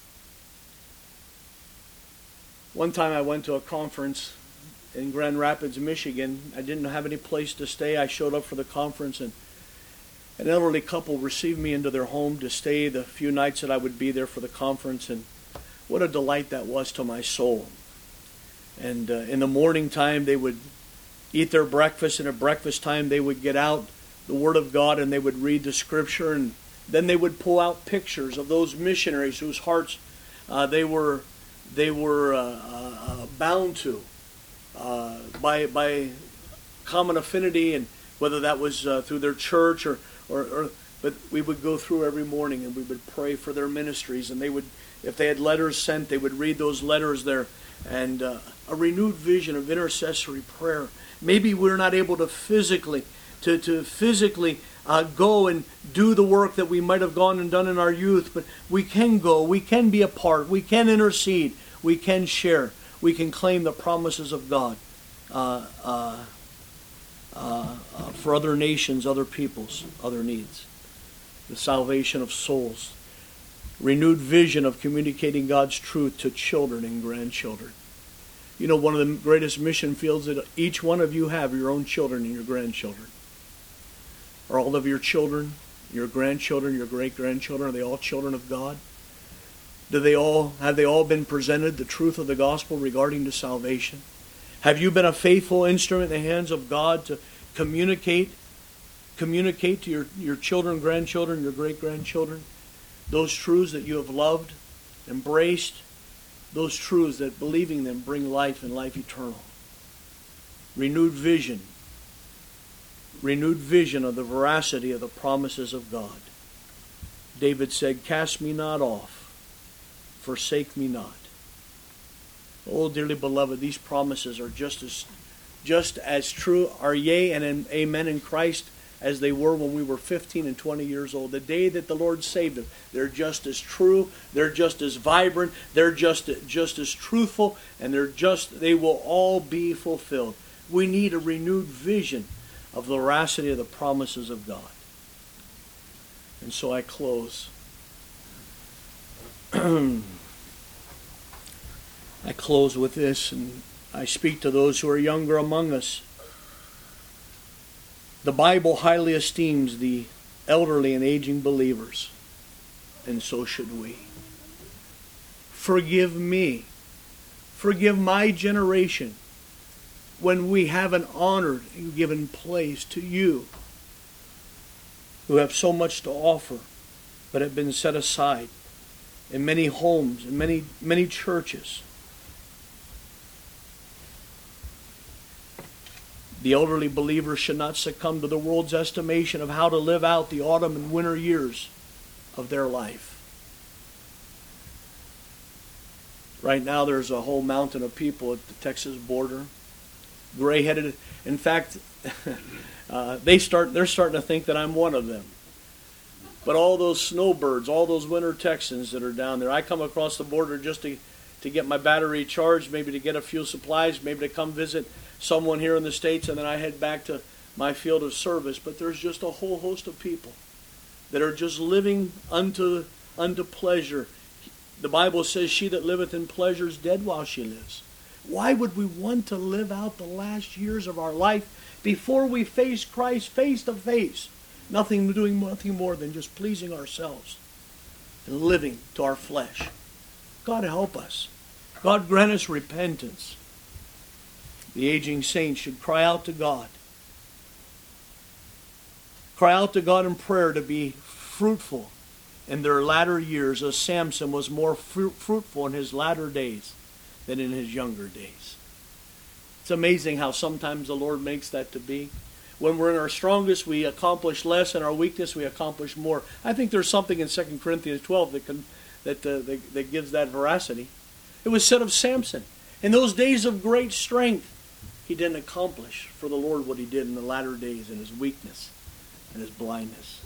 One time I went to a conference in Grand Rapids, Michigan. I didn't have any place to stay. I showed up for the conference, and an elderly couple received me into their home to stay the few nights that I would be there for the conference, and what a delight that was to my soul. And uh, in the morning time, they would eat their breakfast, and at breakfast time, they would get out the Word of God, and they would read the Scripture, and then they would pull out pictures of those missionaries whose hearts uh, they were they were uh, uh, bound to uh, by by common affinity, and whether that was uh, through their church or, or, or but we would go through every morning and we would pray for their ministries, and they would, if they had letters sent, they would read those letters there, and uh, a renewed vision of intercessory prayer. Maybe we're not able to physically to to physically. Uh, go and do the work that we might have gone and done in our youth, but we can go, we can be a part, we can intercede, we can share, we can claim the promises of God uh, uh, uh, uh, for other nations, other peoples, other needs. The salvation of souls. Renewed vision of communicating God's truth to children and grandchildren. You know, one of the greatest mission fields that each one of you have, your own children and your grandchildren. Are all of your children, your grandchildren, your great-grandchildren, are they all children of God? Do they all, have they all been presented the truth of the gospel regarding to salvation? Have you been a faithful instrument in the hands of God to communicate, communicate to your, your children, grandchildren, your great-grandchildren, those truths that you have loved, embraced, those truths that believing them bring life and life eternal? Renewed vision. Renewed vision of the veracity of the promises of God. David said, cast me not off, forsake me not. Oh, dearly beloved, these promises are just as just as true, are yea and amen in Christ as they were when we were fifteen and twenty years old. The day that the Lord saved us, they're just as true, they're just as vibrant, they're just, just as truthful, and they're just they will all be fulfilled. We need a renewed vision of the veracity of the promises of God. And so I close. I close with this, and I speak to those who are younger among us. The Bible highly esteems the elderly and aging believers, and so should we. Forgive me. Forgive my generation when we haven't honored and given place to you who have so much to offer but have been set aside. in many homes, in many, many churches. The elderly believer should not succumb to the world's estimation of how to live out the autumn and winter years of their life. Right now there's a whole mountain of people at the Texas border, gray-headed. In fact, uh, they start, they're starting to think that I'm one of them. But all those snowbirds, all those winter Texans that are down there, I come across the border just to, to get my battery charged, maybe to get a few supplies, maybe to come visit someone here in the States, and then I head back to my field of service. But there's just a whole host of people that are just living unto, unto pleasure. The Bible says, she that liveth in pleasure is dead while she lives. Why would we want to live out the last years of our life before we face Christ face to face? Nothing doing nothing more than just pleasing ourselves and living to our flesh. God help us. God grant us repentance. The aging saints should cry out to God. Cry out to God in prayer to be fruitful in their latter years, as Samson was more fruit, fruitful in his latter days than in his younger days. It's amazing how sometimes the Lord makes that to be. When we're in our strongest, we accomplish less. In our weakness, we accomplish more. I think there's something in Second Corinthians twelve that can, that, uh, that that gives that veracity. It was said of Samson, in those days of great strength, he didn't accomplish for the Lord what he did in the latter days in his weakness and his blindness.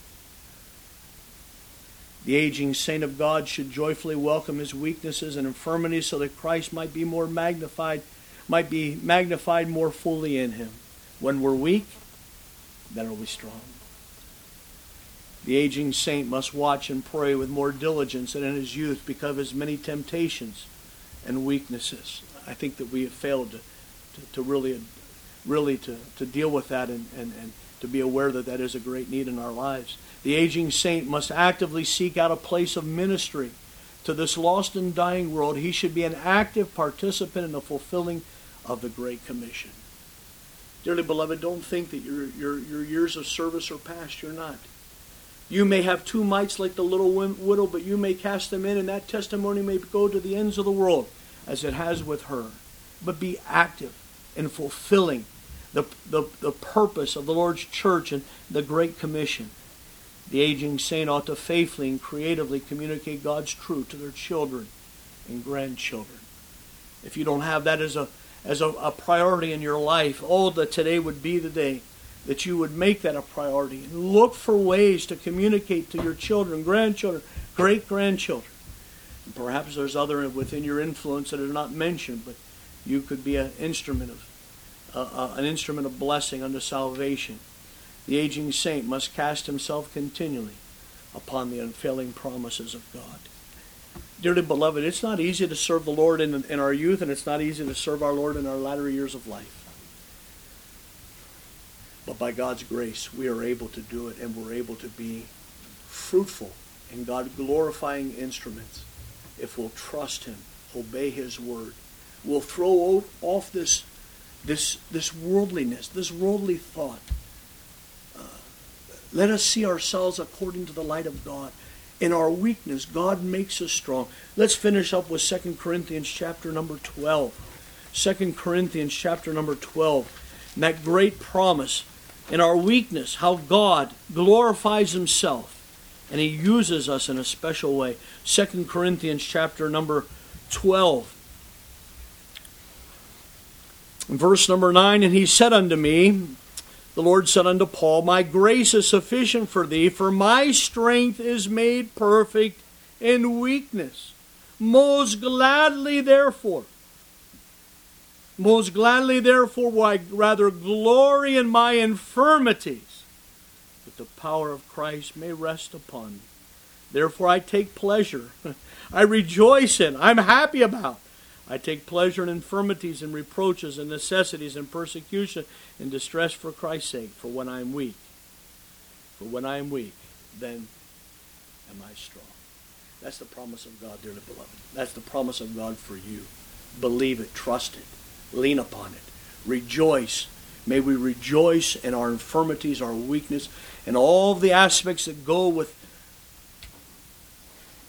The aging saint of God should joyfully welcome his weaknesses and infirmities so that Christ might be more magnified, might be magnified more fully in him. When we're weak, then are we strong. The aging saint must watch and pray with more diligence than in his youth because of his many temptations and weaknesses. I think that we have failed to, to, to really, really to, to deal with that and, and, and to be aware that that is a great need in our lives. The aging saint must actively seek out a place of ministry to this lost and dying world. He should be an active participant in the fulfilling of the Great Commission. Dearly beloved, don't think that your, your, your years of service are past. You're not. You may have two mites like the little widow, but you may cast them in, and that testimony may go to the ends of the world, as it has with her. But be active in fulfilling the, the, the purpose of the Lord's church and the Great Commission. The aging saint ought to faithfully and creatively communicate God's truth to their children and grandchildren. If you don't have that as a as a, a priority in your life, oh, that today would be the day that you would make that a priority. And look for ways to communicate to your children, grandchildren, great-grandchildren. And perhaps there's other within your influence that are not mentioned, but you could be an instrument of uh, uh, an instrument of blessing unto salvation. The aging saint must cast himself continually upon the unfailing promises of God. Dearly beloved, it's not easy to serve the Lord in, in our youth, and it's not easy to serve our Lord in our latter years of life. But by God's grace, we are able to do it, and we're able to be fruitful and God-glorifying instruments if we'll trust Him, obey His word. We'll throw off this, this, this worldliness, this worldly thought. Uh, let us see ourselves according to the light of God. In our weakness, God makes us strong. Let's finish up with Second Corinthians chapter number twelve. Second Corinthians chapter number twelve. And that great promise, in our weakness, how God glorifies Himself. And He uses us in a special way. Second Corinthians chapter number twelve. Verse number nine, and He said unto me, the Lord said unto Paul, my grace is sufficient for thee, for my strength is made perfect in weakness. Most gladly, therefore, most gladly, therefore, will I rather glory in my infirmities, that the power of Christ may rest upon me. Therefore, I take pleasure. I rejoice in, I'm happy about. I take pleasure in infirmities and reproaches and necessities and persecution and distress for Christ's sake. For when I am weak, for when I am weak, then am I strong. That's the promise of God, dearly beloved. That's the promise of God for you. Believe it, trust it, lean upon it, rejoice. May we rejoice in our infirmities, our weakness, and all the aspects that go with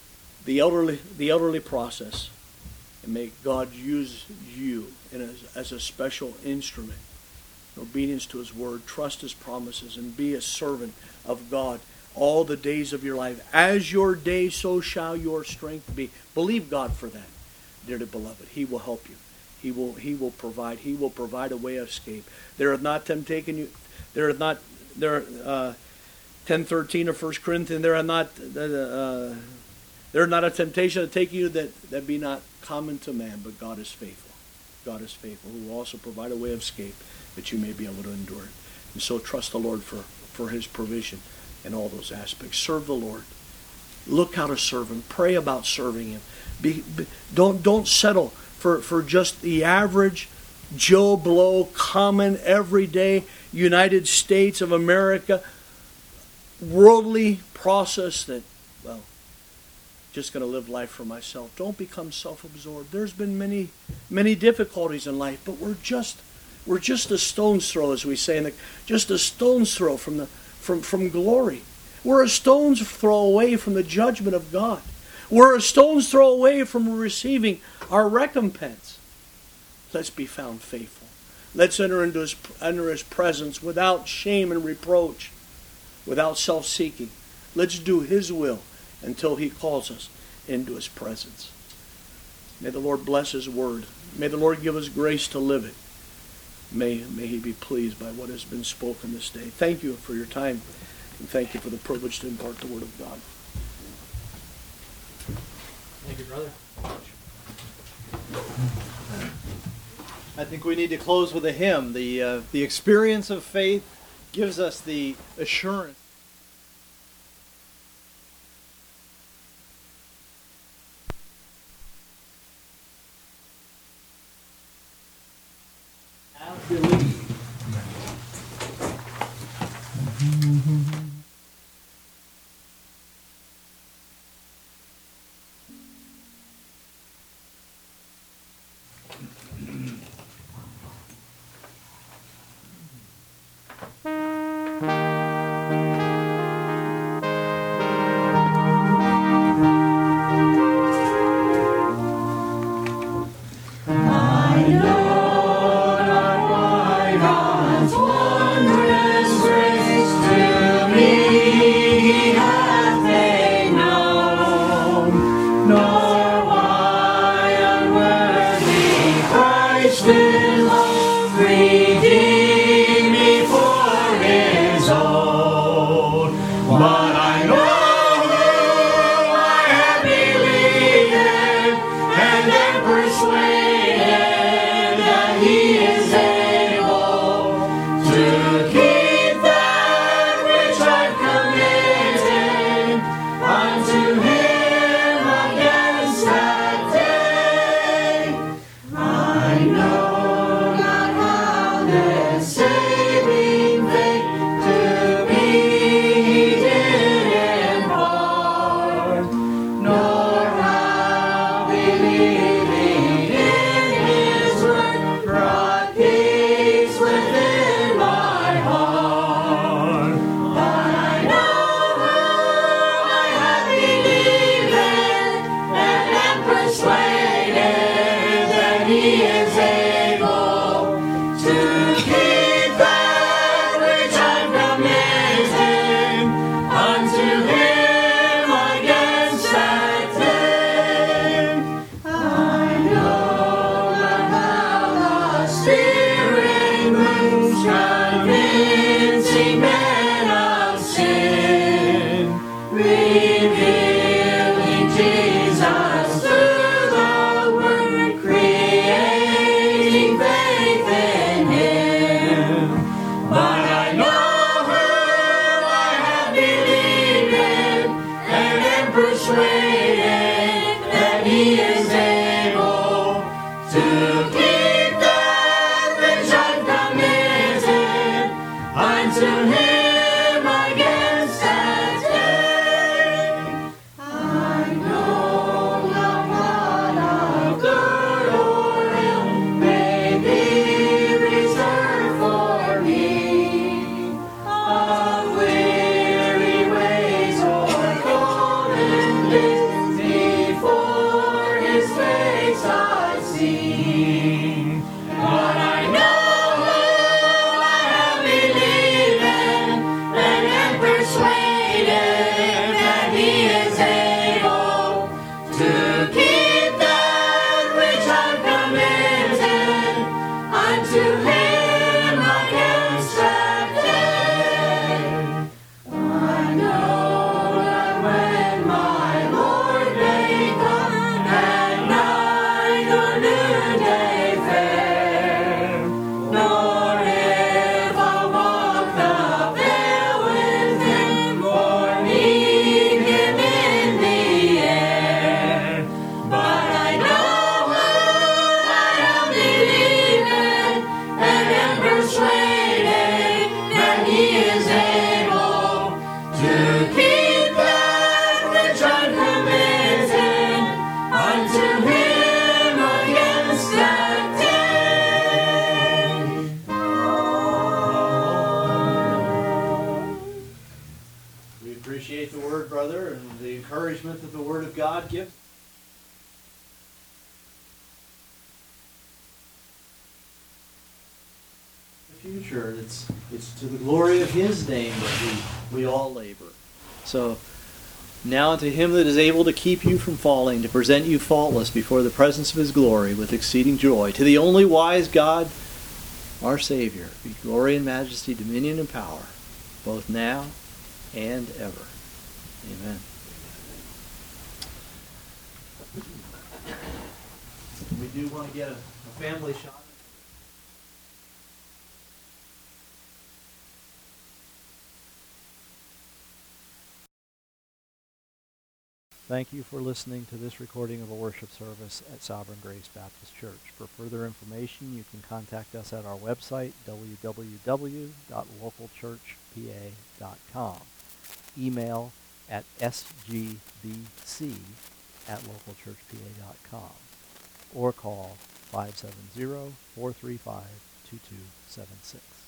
the elderly, the elderly process, and may God use you in a, as a special instrument. In obedience to His word, trust His promises, and be a servant of God all the days of your life. As your day, so shall your strength be. Believe God for that, dearly beloved. He will help you. He will. He will provide. He will provide a way of escape. There hath not temptation you. There hath not. There. Uh, ten thirteen of First Corinthians. There hath not. Uh, there is not a temptation to take you that that be not common to man. But God is faithful. God is faithful, who will also provide a way of escape that you may be able to endure it. And so trust the Lord for for His provision in all those aspects. Serve the Lord. Look how to serve Him. Pray about serving Him. Be, be, don't don't settle for, for just the average Joe Blow, common, everyday United States of America worldly process that, well, just going to live life for myself. Don't become self-absorbed. There's been many many difficulties in life, but we're just we're just a stone's throw, as we say, in the, just a stone's throw from the from from glory. We're a stone's throw away from the judgment of God. We're a stone's throw away from receiving our recompense. Let's be found faithful. Let's enter into His, enter His presence without shame and reproach, without self-seeking. Let's do His will until He calls us into His presence. May the Lord bless His word. May the Lord give us grace to live it. May, may He be pleased by what has been spoken this day. Thank you for your time, and thank you for the privilege to impart the word of God. Thank you, brother. I think we need to close with a hymn. The uh, the experience of faith gives us the assurance. Have believed. To Him nor if I walk the vale with him, or meet him in the air. But I know who I am believing, and am persuaded that he is able to keep that which I'm committed unto him against that day. We appreciate the word, brother, and the encouragement that the word of God gives. The future, it's it's to the glory of his name that we, we all labor. So now unto him that is able to keep you from falling, to present you faultless before the presence of his glory with exceeding joy, to the only wise God, our Savior, be glory and majesty, dominion and power, both now and ever. Amen. We do want to get a, a family shot. Thank you for listening to this recording of a worship service at Sovereign Grace Baptist Church. For further information, you can contact us at our website, w w w dot local church p a dot com. Email at s g b c at local church p a dot com. Or call five seven zero, four three five, two two seven six.